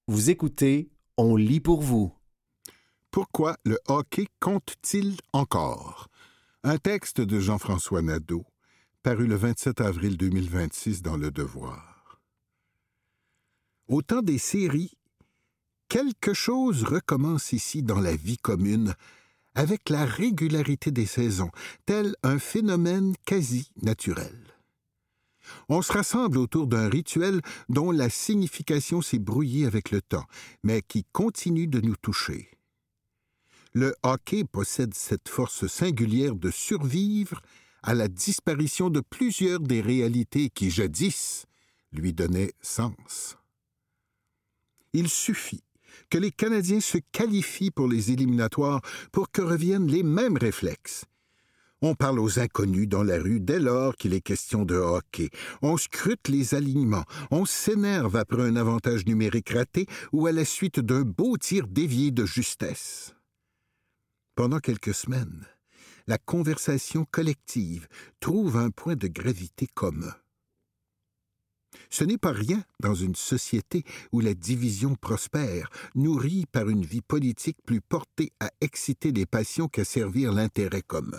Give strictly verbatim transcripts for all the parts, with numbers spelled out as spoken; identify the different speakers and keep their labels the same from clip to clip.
Speaker 1: Vous écoutez, on lit pour vous.
Speaker 2: Pourquoi le hockey compte-t-il encore? Un texte de Jean-François Nadeau, paru le vingt-sept avril deux mille vingt-six dans Le Devoir. Au temps des séries, quelque chose recommence ici dans la vie commune, avec la régularité des saisons, tel un phénomène quasi naturel. On se rassemble autour d'un rituel dont la signification s'est brouillée avec le temps, mais qui continue de nous toucher. Le hockey possède cette force singulière de survivre à la disparition de plusieurs des réalités qui, jadis, lui donnaient sens. Il suffit que les Canadiens se qualifient pour les éliminatoires pour que reviennent les mêmes réflexes. On parle aux inconnus dans la rue dès lors qu'il est question de hockey. On scrute les alignements. On s'énerve après un avantage numérique raté ou à la suite d'un beau tir dévié de justesse. Pendant quelques semaines, la conversation collective trouve un point de gravité commun. Ce n'est pas rien dans une société où la division prospère, nourrie par une vie politique plus portée à exciter les passions qu'à servir l'intérêt commun.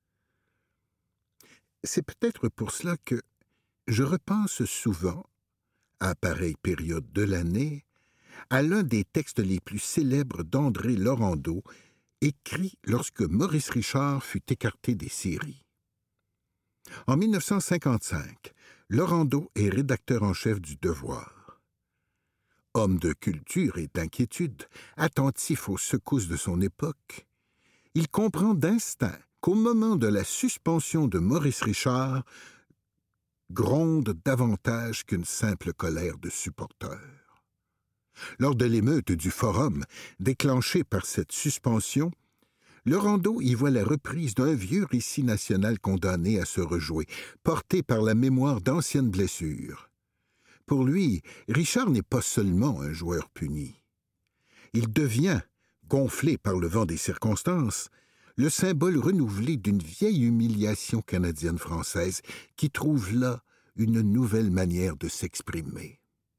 Speaker 2: C'est peut-être pour cela que je repense souvent, à pareille période de l'année, à l'un des textes les plus célèbres d'André Laurendeau, écrit lorsque Maurice Richard fut écarté des séries. En mille neuf cent cinquante-cinq, Laurendeau est rédacteur en chef du Devoir. Homme de culture et d'inquiétude, attentif aux secousses de son époque, il comprend d'instinct qu'au moment de la suspension de Maurice Richard, gronde davantage qu'une simple colère de supporters. Lors de l'émeute du Forum, déclenchée par cette suspension, Laurendeau y voit la reprise d'un vieux récit national condamné à se rejouer, porté par la mémoire d'anciennes blessures. Pour lui, Richard n'est pas seulement un joueur puni. Il devient, gonflé par le vent des circonstances, le symbole renouvelé d'une vieille humiliation canadienne-française qui trouve là une nouvelle manière de s'exprimer.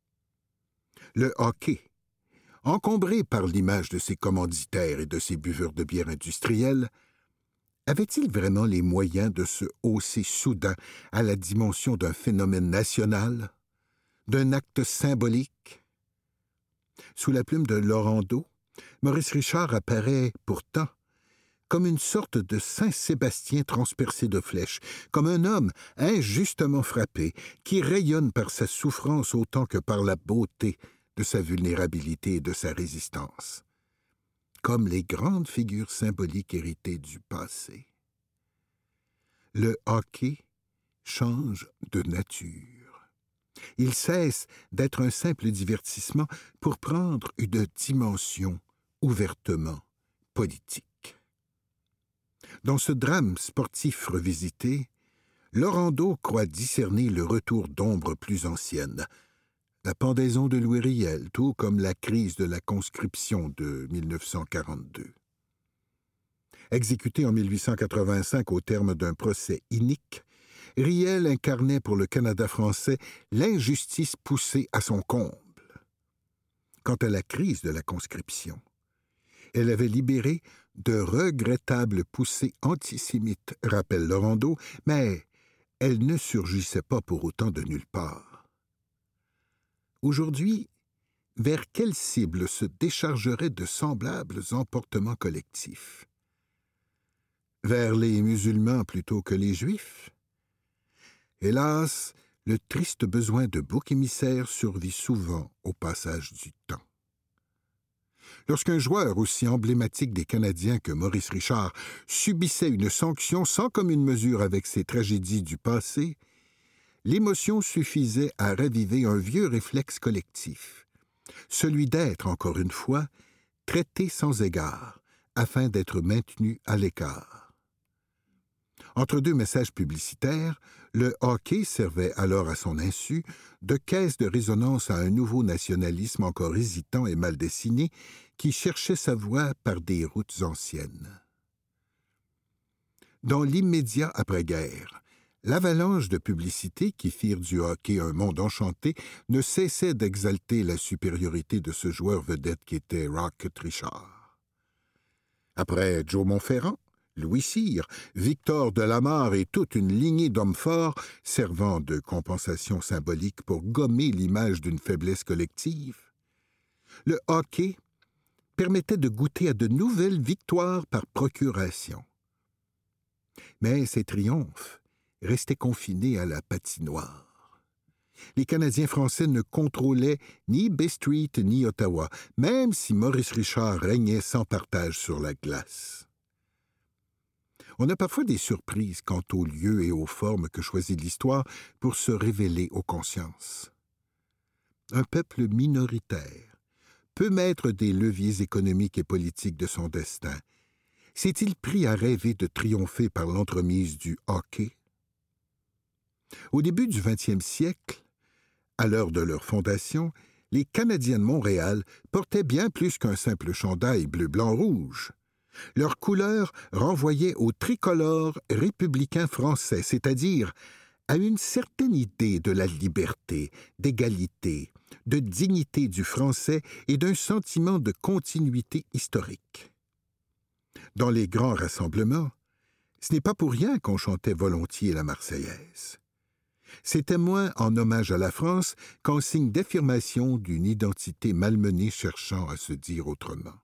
Speaker 2: Le hockey, encombré par l'image de ses commanditaires et de ses buveurs de bière industriels, avait-il vraiment les moyens de se hausser soudain à la dimension d'un phénomène national, d'un acte symbolique? Sous la plume de Laurendeau, Maurice Richard apparaît pourtant comme une sorte de Saint-Sébastien transpercé de flèches, comme un homme injustement frappé, qui rayonne par sa souffrance autant que par la beauté de sa vulnérabilité et de sa résistance, comme les grandes figures symboliques héritées du passé. Le hockey change de nature. Il cesse d'être un simple divertissement pour prendre une dimension ouvertement politique. Dans ce drame sportif revisité, Laurendeau croit discerner le retour d'ombres plus anciennes, la pendaison de Louis Riel, tout comme la crise de la conscription de mille neuf cent quarante-deux. Exécuté en mille huit cent quatre-vingt-cinq au terme d'un procès inique, Riel incarnait pour le Canada français l'injustice poussée à son comble. Quant à la crise de la conscription, elle avait libéré de regrettables poussées antisémites, rappelle Laurendeau, mais elle ne surgissait pas pour autant de nulle part. Aujourd'hui, vers quelle cible se déchargeraient de semblables emportements collectifs? Vers les musulmans plutôt que les juifs? Hélas, le triste besoin de bouc émissaire survit souvent au passage du temps. Lorsqu'un joueur aussi emblématique des Canadiens que Maurice Richard subissait une sanction sans commune mesure avec ses tragédies du passé, l'émotion suffisait à raviver un vieux réflexe collectif, celui d'être, encore une fois, traité sans égard, afin d'être maintenu à l'écart. Entre deux messages publicitaires, le hockey servait alors à son insu de caisse de résonance à un nouveau nationalisme encore hésitant et mal dessiné qui cherchait sa voie par des routes anciennes. Dans l'immédiat après-guerre, L'avalanche de publicités qui firent du hockey un monde enchanté ne cessait d'exalter la supériorité de ce joueur vedette qui était Rocket Richard. Après Joe Montferrand, Louis Cyr, Victor Delamarre et toute une lignée d'hommes forts servant de compensation symbolique pour gommer l'image d'une faiblesse collective, le hockey permettait de goûter à de nouvelles victoires par procuration. Mais ces triomphes restaient confinés à la patinoire. Les Canadiens français ne contrôlaient ni Bay Street ni Ottawa, même si Maurice Richard régnait sans partage sur la glace. On a parfois des surprises quant aux lieux et aux formes que choisit l'histoire pour se révéler aux consciences. Un peuple minoritaire peut mettre des leviers économiques et politiques de son destin. S'est-il pris à rêver de triompher par l'entremise du hockey? Au début du vingtième siècle, à l'heure de leur fondation, les Canadiens de Montréal portaient bien plus qu'un simple chandail bleu-blanc-rouge. Leur couleur renvoyait au tricolore républicain français, c'est-à-dire à une certaine idée de la liberté, d'égalité, de dignité du français et d'un sentiment de continuité historique. Dans les grands rassemblements, ce n'est pas pour rien qu'on chantait volontiers la Marseillaise. C'était moins en hommage à la France qu'en signe d'affirmation d'une identité malmenée cherchant à se dire autrement.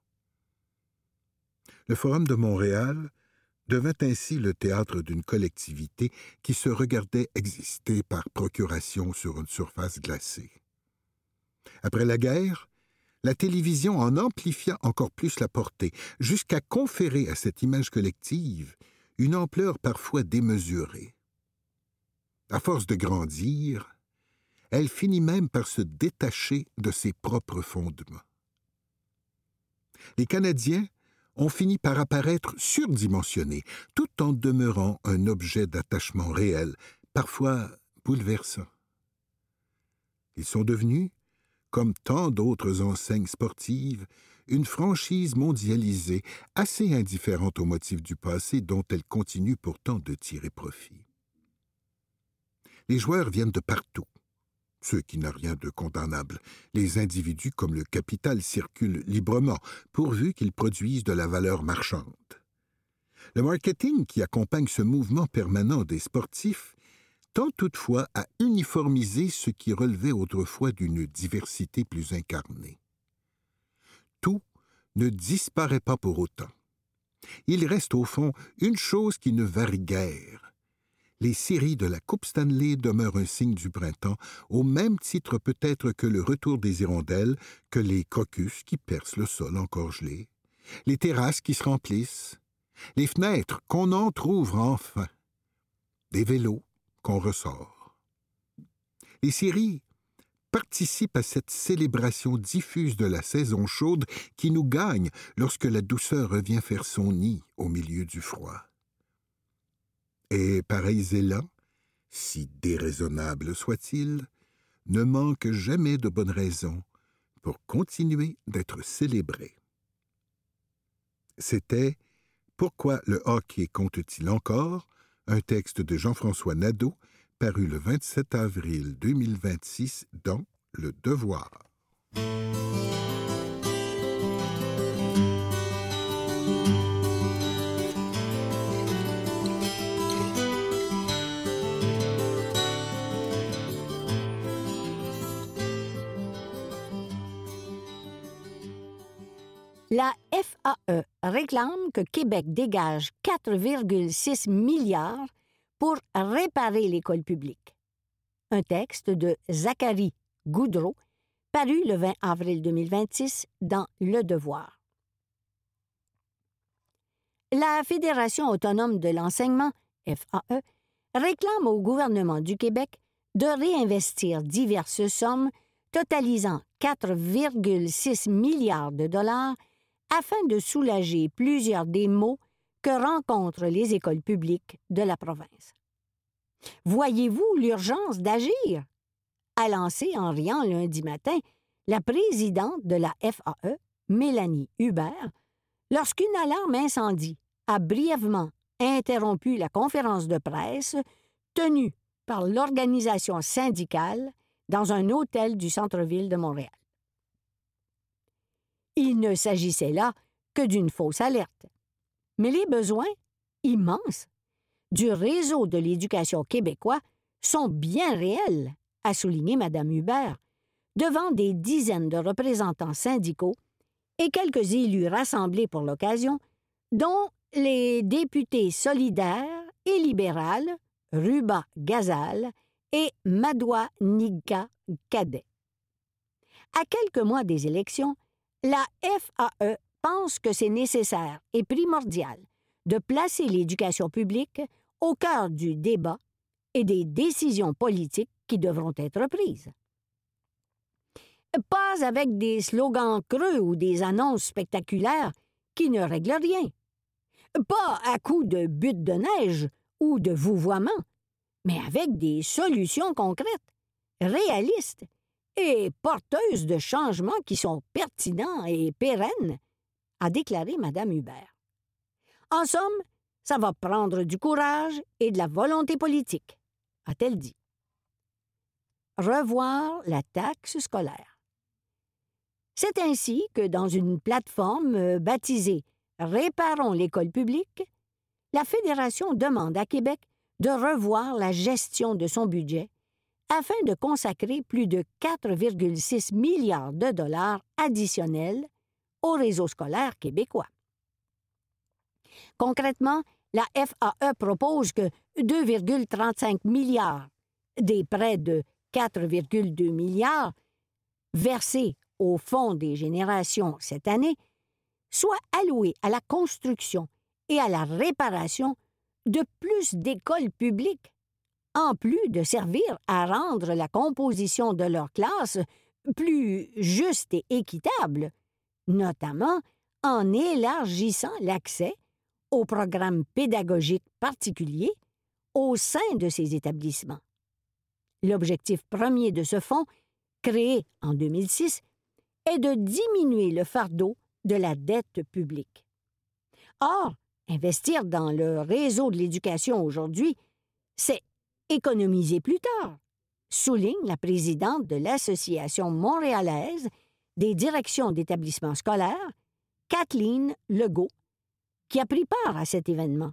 Speaker 2: Le Forum de Montréal devint ainsi le théâtre d'une collectivité qui se regardait exister par procuration sur une surface glacée. Après la guerre, la télévision en amplifia encore plus la portée, jusqu'à conférer à cette image collective une ampleur parfois démesurée. À force de grandir, elle finit même par se détacher de ses propres fondements. Les Canadiens ont fini par apparaître surdimensionnés, tout en demeurant un objet d'attachement réel, parfois bouleversant. Ils sont devenus, comme tant d'autres enseignes sportives, une franchise mondialisée, assez indifférente aux motifs du passé dont elle continue pourtant de tirer profit. Les joueurs viennent de partout, ce qui n'a rien de condamnable. Les individus comme le capital circulent librement, pourvu qu'ils produisent de la valeur marchande. Le marketing qui accompagne ce mouvement permanent des sportifs tend toutefois à uniformiser ce qui relevait autrefois d'une diversité plus incarnée. Tout ne disparaît pas pour autant. Il reste au fond une chose qui ne varie guère. Les séries de la Coupe Stanley demeurent un signe du printemps, au même titre peut-être que le retour des hirondelles, que les crocus qui percent le sol encore gelé, les terrasses qui se remplissent, les fenêtres qu'on entr'ouvre enfin, des vélos qu'on ressort. Les séries participent à cette célébration diffuse de la saison chaude qui nous gagne lorsque la douceur revient faire son nid au milieu du froid. Et pareils élans, si déraisonnables soient-ils, ne manquent jamais de bonnes raisons pour continuer d'être célébrés. C'était « Pourquoi le hockey compte-t-il encore ?» un texte de Jean-François Nadeau, paru le vingt-sept avril deux mille vingt-six dans Le Devoir.
Speaker 3: La F A E réclame que Québec dégage quatre virgule six milliards pour réparer l'école publique. Un texte de Zachary Goudreau, paru le vingt avril deux mille vingt-six dans Le Devoir. La Fédération autonome de l'enseignement, F A E, réclame au gouvernement du Québec de réinvestir diverses sommes totalisant quatre virgule six milliards de dollars afin de soulager plusieurs des maux que rencontrent les écoles publiques de la province. Voyez-vous l'urgence d'agir? A lancé en riant lundi matin la présidente de la F A E, Mélanie Hubert, lorsqu'une alarme incendie a brièvement interrompu la conférence de presse tenu par l'organisation syndicale dans un hôtel du centre-ville de Montréal. Il ne s'agissait là que d'une fausse alerte. Mais les besoins, immenses, du réseau de l'éducation québécois sont bien réels, a souligné Mme Hubert, devant des dizaines de représentants syndicaux et quelques élus rassemblés pour l'occasion, dont les députés solidaires et libérales Ruba Gazal et Madoua Nika Cadet. À quelques mois des élections, la F A E pense que c'est nécessaire et primordial de placer l'éducation publique au cœur du débat et des décisions politiques qui devront être prises. Pas avec des slogans creux ou des annonces spectaculaires qui ne règlent rien. Pas à coups de buttes de neige ou de vouvoiements, mais avec des solutions concrètes, réalistes et porteuses de changements qui sont pertinents et pérennes, a déclaré Mme Hubert. En somme, ça va prendre du courage et de la volonté politique, a-t-elle dit. Revoir la taxe scolaire. C'est ainsi que dans une plateforme baptisée « Réparons l'école publique », la Fédération demande à Québec de revoir la gestion de son budget afin de consacrer plus de quatre virgule six milliards de dollars additionnels au réseau scolaire québécois. Concrètement, la F A E propose que deux virgule trente-cinq milliards des près de quatre virgule deux milliards versés au Fonds des générations cette année soient alloués à la construction et à la réparation de plus d'écoles publiques, en plus de servir à rendre la composition de leurs classes plus juste et équitable, notamment en élargissant l'accès aux programmes pédagogiques particuliers au sein de ces établissements. L'objectif premier de ce fonds, créé en deux mille six, est de diminuer le fardeau de la dette publique. Or, investir dans le réseau de l'éducation aujourd'hui, c'est économiser plus tard, souligne la présidente de l'Association montréalaise des directions d'établissements scolaires, Kathleen Legault, qui a pris part à cet événement.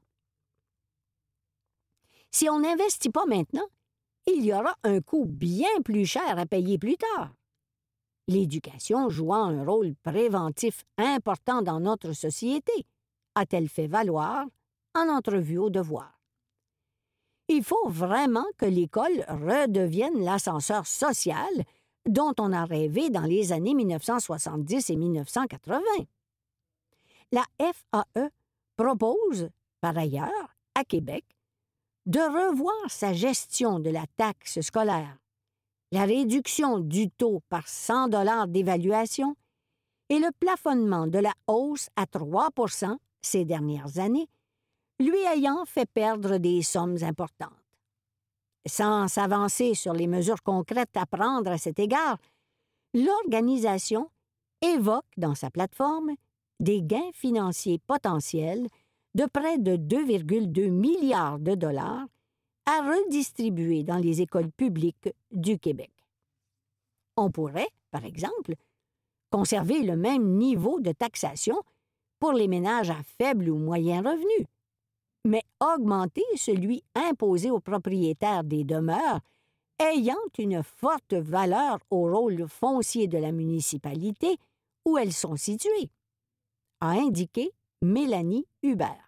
Speaker 3: Si on n'investit pas maintenant, il y aura un coût bien plus cher à payer plus tard. L'éducation jouant un rôle préventif important dans notre société, a-t-elle fait valoir en entrevue au Devoir. Il faut vraiment que l'école redevienne l'ascenseur social dont on a rêvé dans les années mille neuf cent soixante-dix et mille neuf cent quatre-vingts. La F A E propose, par ailleurs, à Québec, de revoir sa gestion de la taxe scolaire, la réduction du taux par cent dollars d'évaluation et le plafonnement de la hausse à trois pour cent ces dernières années, lui ayant fait perdre des sommes importantes. Sans s'avancer sur les mesures concrètes à prendre à cet égard, l'organisation évoque dans sa plateforme des gains financiers potentiels de près de deux virgule deux milliards de dollars à redistribuer dans les écoles publiques du Québec. On pourrait, par exemple, conserver le même niveau de taxation pour les ménages à faible ou moyen revenu, mais augmenter celui imposé aux propriétaires des demeures ayant une forte valeur au rôle foncier de la municipalité où elles sont situées, a indiqué Mélanie Hubert.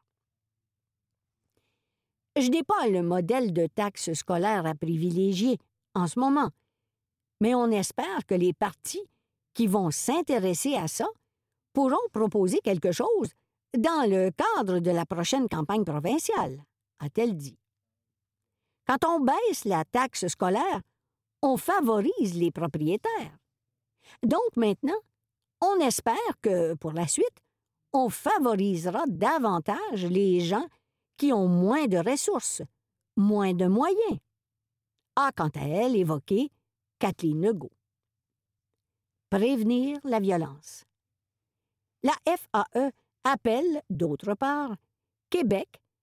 Speaker 3: Je n'ai pas le modèle de taxe scolaire à privilégier en ce moment, mais on espère que les partis qui vont s'intéresser à ça pourront proposer quelque chose dans le cadre de la prochaine campagne provinciale, a-t-elle dit. Quand on baisse la taxe scolaire, on favorise les propriétaires. Donc maintenant, on espère que, pour la suite, on favorisera davantage les gens qui ont moins de ressources, moins de moyens, a quant à elle évoqué Kathleen Legault. Prévenir la violence. La F A E appelle, d'autre part, Québec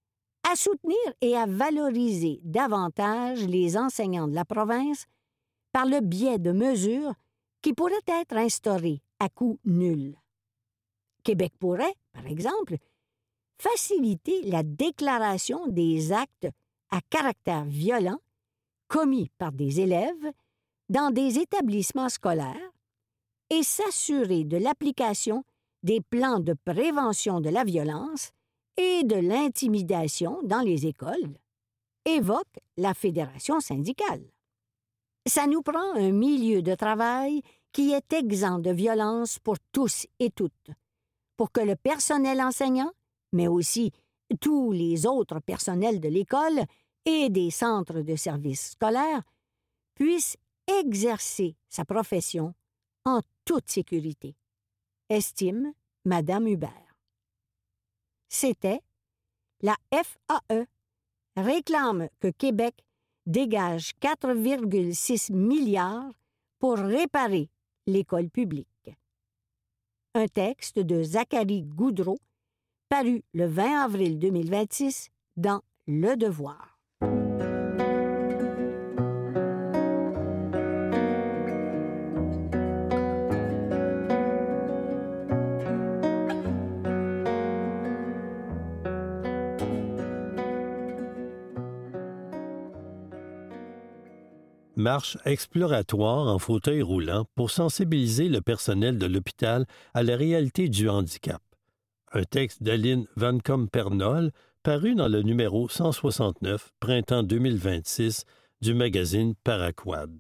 Speaker 3: à soutenir et à valoriser davantage les enseignants de la province par le biais de mesures qui pourraient être instaurées à coût nul. Québec pourrait, par exemple, faciliter la déclaration des actes à caractère violent commis par des élèves dans des établissements scolaires et s'assurer de l'application des plans de prévention de la violence et de l'intimidation dans les écoles, évoque la Fédération syndicale. Ça nous prend un milieu de travail qui est exempt de violence pour tous et toutes, pour que le personnel enseignant, mais aussi tous les autres personnels de l'école et des centres de services scolaires, puissent exercer sa profession en toute sécurité, estime Mme Hubert. C'était la F A E réclame que Québec dégage quatre virgule six milliards pour réparer l'école publique. Un texte de Zachary Goudreau, paru le vingt avril deux mille vingt-six dans Le Devoir.
Speaker 4: Marche exploratoire en fauteuil roulant pour sensibiliser le personnel de l'hôpital à la réalité du handicap. Un texte d'Aline Vancombe-Pernol paru dans le numéro cent soixante-neuf, printemps deux mille vingt-six, du magazine Paraquad.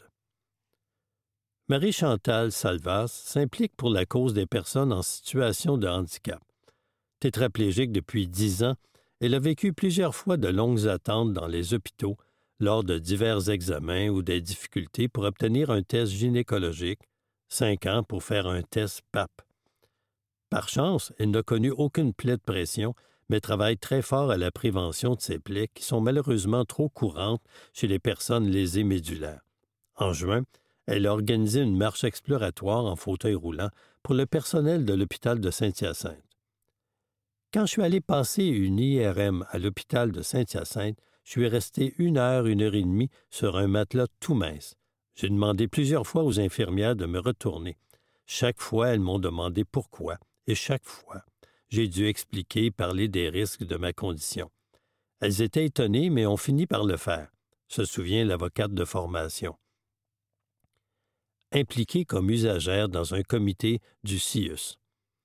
Speaker 4: Marie-Chantal Salvas s'implique pour la cause des personnes en situation de handicap. Tétraplégique depuis dix ans, elle a vécu plusieurs fois de longues attentes dans les hôpitaux lors de divers examens ou des difficultés pour obtenir un test gynécologique, cinq ans pour faire un test P A P. Par chance, elle n'a connu aucune plaie de pression, mais travaille très fort à la prévention de ces plaies qui sont malheureusement trop courantes chez les personnes lésées médulaires. En juin, elle a organisé une marche exploratoire en fauteuil roulant pour le personnel de l'hôpital de Saint-Hyacinthe. Quand je suis allé passer une I R M à l'hôpital de Saint-Hyacinthe, je suis resté une heure, une heure et demie sur un matelas tout mince. J'ai demandé plusieurs fois aux infirmières de me retourner. Chaque fois, elles m'ont demandé pourquoi, et chaque fois, j'ai dû expliquer et parler des risques de ma condition. Elles étaient étonnées, mais ont fini par le faire, se souvient l'avocate de formation. Impliquée comme usagère dans un comité du C I U S.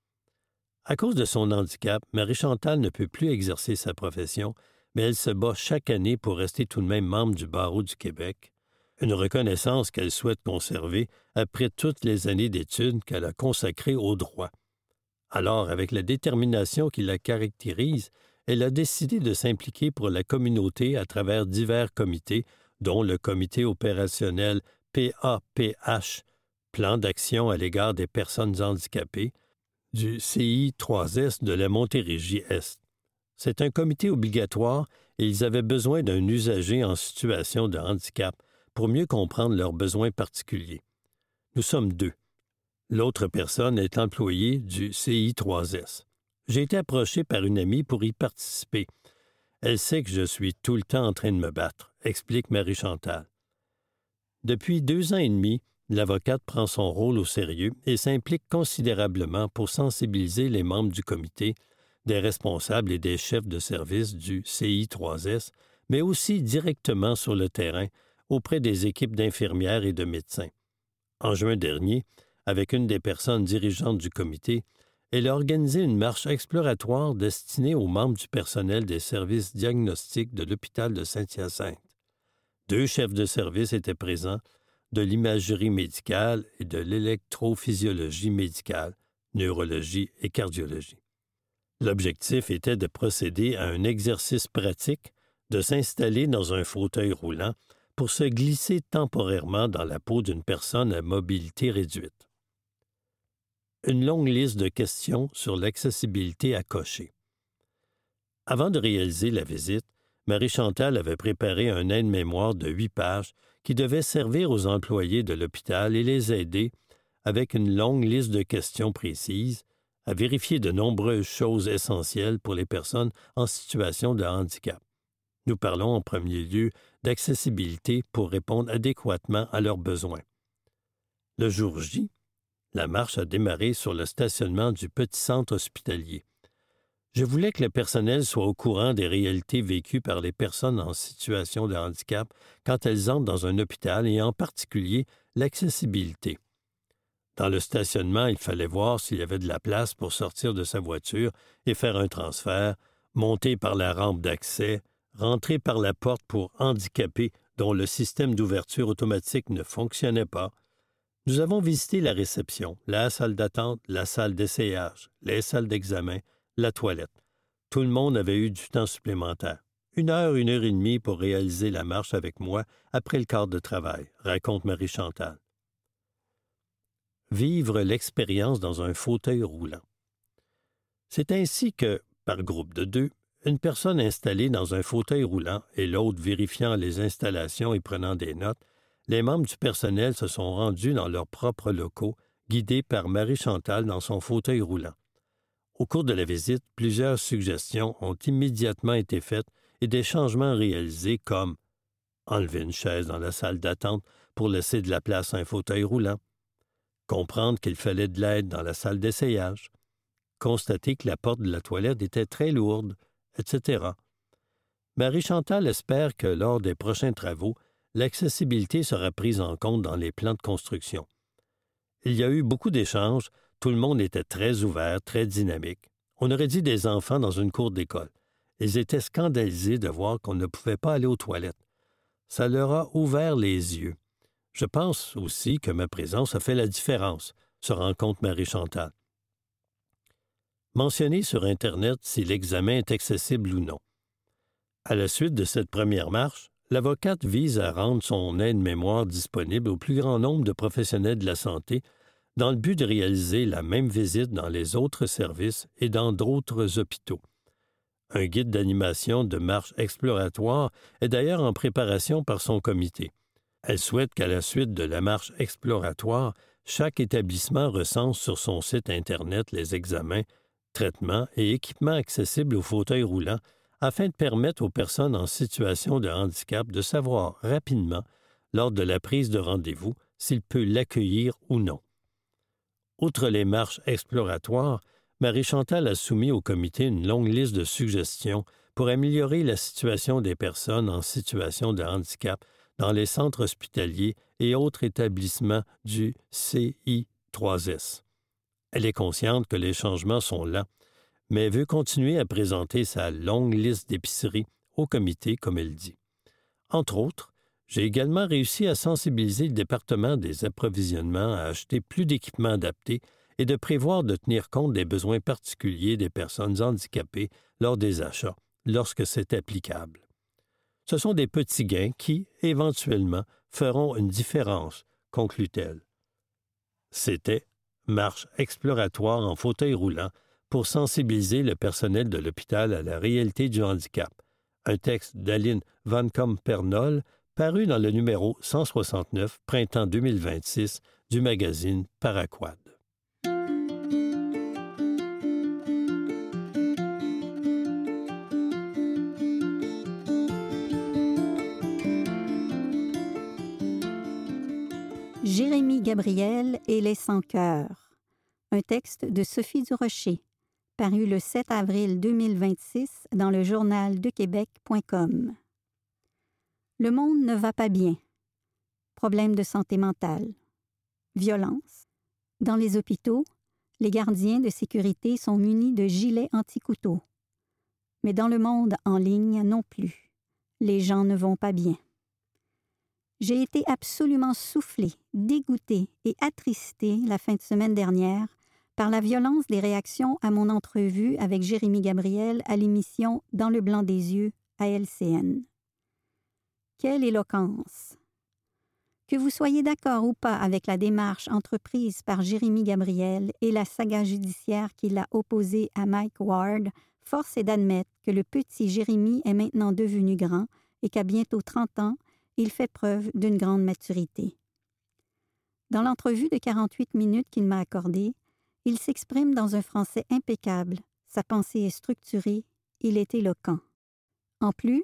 Speaker 4: À cause de son handicap, Marie-Chantal ne peut plus exercer sa profession, mais elle se bat chaque année pour rester tout de même membre du barreau du Québec, une reconnaissance qu'elle souhaite conserver après toutes les années d'études qu'elle a consacrées au droit. Alors, avec la détermination qui la caractérise, elle a décidé de s'impliquer pour la communauté à travers divers comités, dont le comité opérationnel P A P H, Plan d'action à l'égard des personnes handicapées, du C I trois S de la Montérégie-Est. C'est un comité obligatoire et ils avaient besoin d'un usager en situation de handicap pour mieux comprendre leurs besoins particuliers. Nous sommes deux. L'autre personne est employée du C I trois S. J'ai été approché par une amie pour y participer. Elle sait que je suis tout le temps en train de me battre, explique Marie-Chantal. Depuis deux ans et demi, l'avocate prend son rôle au sérieux et s'implique considérablement pour sensibiliser les membres du comité, des responsables et des chefs de service du C I trois S, mais aussi directement sur le terrain auprès des équipes d'infirmières et de médecins. En juin dernier, avec une des personnes dirigeantes du comité, elle a organisé une marche exploratoire destinée aux membres du personnel des services diagnostiques de l'hôpital de Saint-Hyacinthe. Deux chefs de service étaient présents, de l'imagerie médicale et de l'électrophysiologie médicale, neurologie et cardiologie. L'objectif était de procéder à un exercice pratique, de s'installer dans un fauteuil roulant pour se glisser temporairement dans la peau d'une personne à mobilité réduite. Une longue liste de questions sur l'accessibilité à cocher. Avant de réaliser la visite, Marie-Chantal avait préparé un aide-mémoire de huit pages qui devait servir aux employés de l'hôpital et les aider, avec une longue liste de questions précises, à vérifier de nombreuses choses essentielles pour les personnes en situation de handicap. Nous parlons en premier lieu d'accessibilité pour répondre adéquatement à leurs besoins. Le jour J, la marche a démarré sur le stationnement du petit centre hospitalier. Je voulais que le personnel soit au courant des réalités vécues par les personnes en situation de handicap quand elles entrent dans un hôpital et en particulier l'accessibilité. Dans le stationnement, il fallait voir s'il y avait de la place pour sortir de sa voiture et faire un transfert, monter par la rampe d'accès, rentrer par la porte pour handicapés dont le système d'ouverture automatique ne fonctionnait pas. Nous avons visité la réception, la salle d'attente, la salle d'essayage, les salles d'examen, la toilette. Tout le monde avait eu du temps supplémentaire. Une heure, une heure et demie pour réaliser la marche avec moi après le quart de travail, raconte Marie-Chantal. Vivre l'expérience dans un fauteuil roulant. C'est ainsi que, par groupe de deux, une personne installée dans un fauteuil roulant et l'autre vérifiant les installations et prenant des notes, les membres du personnel se sont rendus dans leurs propres locaux, guidés par Marie-Chantal dans son fauteuil roulant. Au cours de la visite, plusieurs suggestions ont immédiatement été faites et des changements réalisés comme enlever une chaise dans la salle d'attente pour laisser de la place à un fauteuil roulant, comprendre qu'il fallait de l'aide dans la salle d'essayage, constater que la porte de la toilette était très lourde, et cetera. Marie-Chantal espère que lors des prochains travaux, l'accessibilité sera prise en compte dans les plans de construction. Il y a eu beaucoup d'échanges, tout le monde était très ouvert, très dynamique. On aurait dit des enfants dans une cour d'école. Ils étaient scandalisés de voir qu'on ne pouvait pas aller aux toilettes. Ça leur a ouvert les yeux. Je pense aussi que ma présence a fait la différence, se rend compte Marie-Chantal. Mentionner sur Internet si l'examen est accessible ou non. À la suite de cette première marche, l'avocate vise à rendre son aide-mémoire disponible au plus grand nombre de professionnels de la santé dans le but de réaliser la même visite dans les autres services et dans d'autres hôpitaux. Un guide d'animation de marche exploratoire est d'ailleurs en préparation par son comité. Elle souhaite qu'à la suite de la marche exploratoire, chaque établissement recense sur son site Internet les examens, traitements et équipements accessibles aux fauteuils roulants afin de permettre aux personnes en situation de handicap de savoir rapidement, lors de la prise de rendez-vous, s'il peut l'accueillir ou non. Outre les marches exploratoires, Marie-Chantal a soumis au comité une longue liste de suggestions pour améliorer la situation des personnes en situation de handicap dans les centres hospitaliers et autres établissements du C I trois S. Elle est consciente que les changements sont lents, mais veut continuer à présenter sa longue liste d'épiceries au comité, comme elle dit. Entre autres, j'ai également réussi à sensibiliser le département des approvisionnements à acheter plus d'équipements adaptés et de prévoir de tenir compte des besoins particuliers des personnes handicapées lors des achats, lorsque c'est applicable. Ce sont des petits gains qui, éventuellement, feront une différence, conclut-elle. C'était marche exploratoire en fauteuil roulant pour sensibiliser le personnel de l'hôpital à la réalité du handicap. Un texte d'Aline Van Comp-Pernol paru dans le numéro cent soixante-neuf, printemps deux mille vingt-six, du magazine Paraquad.
Speaker 5: Jérémie Gabriel et les sans-cœurs. Un texte de Sophie Durocher, paru le sept avril deux mille vingt-six dans le journal de québec point com. Le monde ne va pas bien. Problèmes de santé mentale. Violence. Dans les hôpitaux, les gardiens de sécurité sont munis de gilets anti-couteaux. Mais dans le monde en ligne non plus. Les gens ne vont pas bien. J'ai été absolument soufflée, dégoûtée et attristée la fin de semaine dernière par la violence des réactions à mon entrevue avec Jérémie Gabriel à l'émission Dans le blanc des yeux à L C N. Quelle éloquence! Que vous soyez d'accord ou pas avec la démarche entreprise par Jérémie Gabriel et la saga judiciaire qui l'a opposée à Mike Ward, force est d'admettre que le petit Jérémie est maintenant devenu grand et qu'à bientôt trente ans, il fait preuve d'une grande maturité. Dans l'entrevue de quarante-huit minutes qu'il m'a accordée, il s'exprime dans un français impeccable, sa pensée est structurée, il est éloquent. En plus,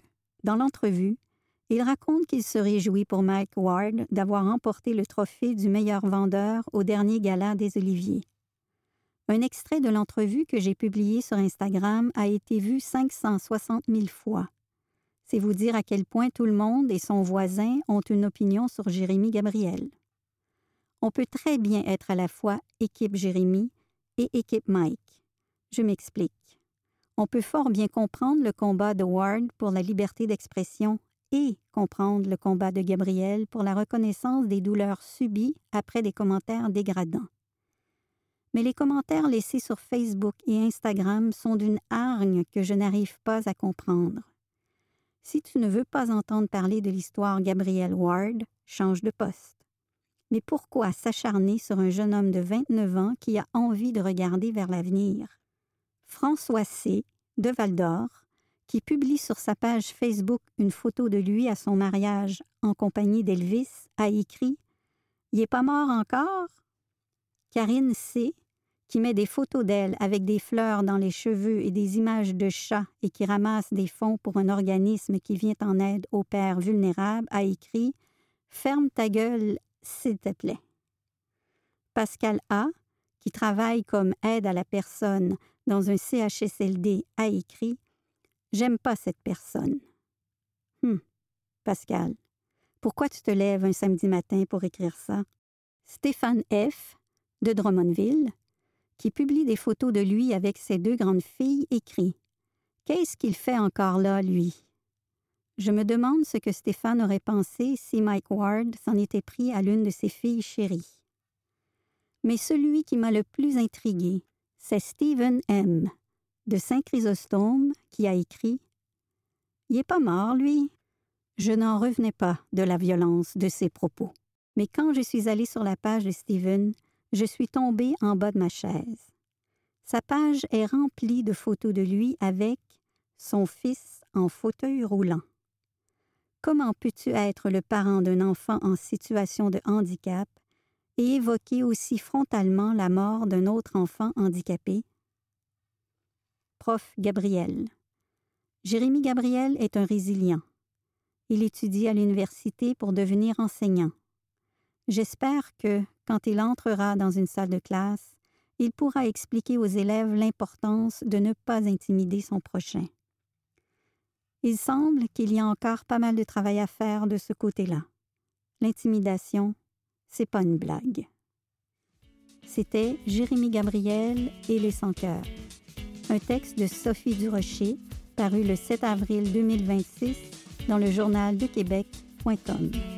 Speaker 5: Dans l'entrevue, il raconte qu'il se réjouit pour Mike Ward d'avoir remporté le trophée du meilleur vendeur au dernier gala des Oliviers. Un extrait de l'entrevue que j'ai publié sur Instagram a été vu cinq cent soixante mille fois. C'est vous dire à quel point tout le monde et son voisin ont une opinion sur Jérémy Gabriel. On peut très bien être à la fois équipe Jérémy et équipe Mike. Je m'explique. On peut fort bien comprendre le combat de Ward pour la liberté d'expression et comprendre le combat de Gabriel pour la reconnaissance des douleurs subies après des commentaires dégradants. Mais les commentaires laissés sur Facebook et Instagram sont d'une hargne que je n'arrive pas à comprendre. Si tu ne veux pas entendre parler de l'histoire Gabriel Ward, change de poste. Mais pourquoi s'acharner sur un jeune homme de vingt-neuf ans qui a envie de regarder vers l'avenir? François C., de Val-d'Or, qui publie sur sa page Facebook une photo de lui à son mariage en compagnie d'Elvis, a écrit « Il n'est pas mort encore? » Karine C., qui met des photos d'elle avec des fleurs dans les cheveux et des images de chats et qui ramasse des fonds pour un organisme qui vient en aide aux pères vulnérables, a écrit « Ferme ta gueule, s'il te plaît. » Pascal A., qui travaille comme aide à la personne dans un C H S L D, a écrit « J'aime pas cette personne. » Hum, Pascal, pourquoi tu te lèves un samedi matin pour écrire ça? Stéphane F., de Drummondville, qui publie des photos de lui avec ses deux grandes filles, écrit « Qu'est-ce qu'il fait encore là, lui? » Je me demande ce que Stéphane aurait pensé si Mike Ward s'en était pris à l'une de ses filles chéries. Mais celui qui m'a le plus intrigué, c'est Stephen M., de Saint-Chrysostome, qui a écrit « Il n'est pas mort, lui. » Je n'en revenais pas de la violence de ses propos. Mais quand je suis allée sur la page de Stephen, je suis tombée en bas de ma chaise. Sa page est remplie de photos de lui avec son fils en fauteuil roulant. Comment peux-tu être le parent d'un enfant en situation de handicap et évoquer aussi frontalement la mort d'un autre enfant handicapé? Prof Gabriel. Jérémy Gabriel est un résilient. Il étudie à l'université pour devenir enseignant. J'espère que, quand il entrera dans une salle de classe, il pourra expliquer aux élèves l'importance de ne pas intimider son prochain. Il semble qu'il y a encore pas mal de travail à faire de ce côté-là. L'intimidation, c'est pas une blague. C'était Jérémy Gabriel et les sans-cœurs. Un texte de Sophie Durocher, paru le sept avril deux mille vingt-six dans le journal de Québec point com.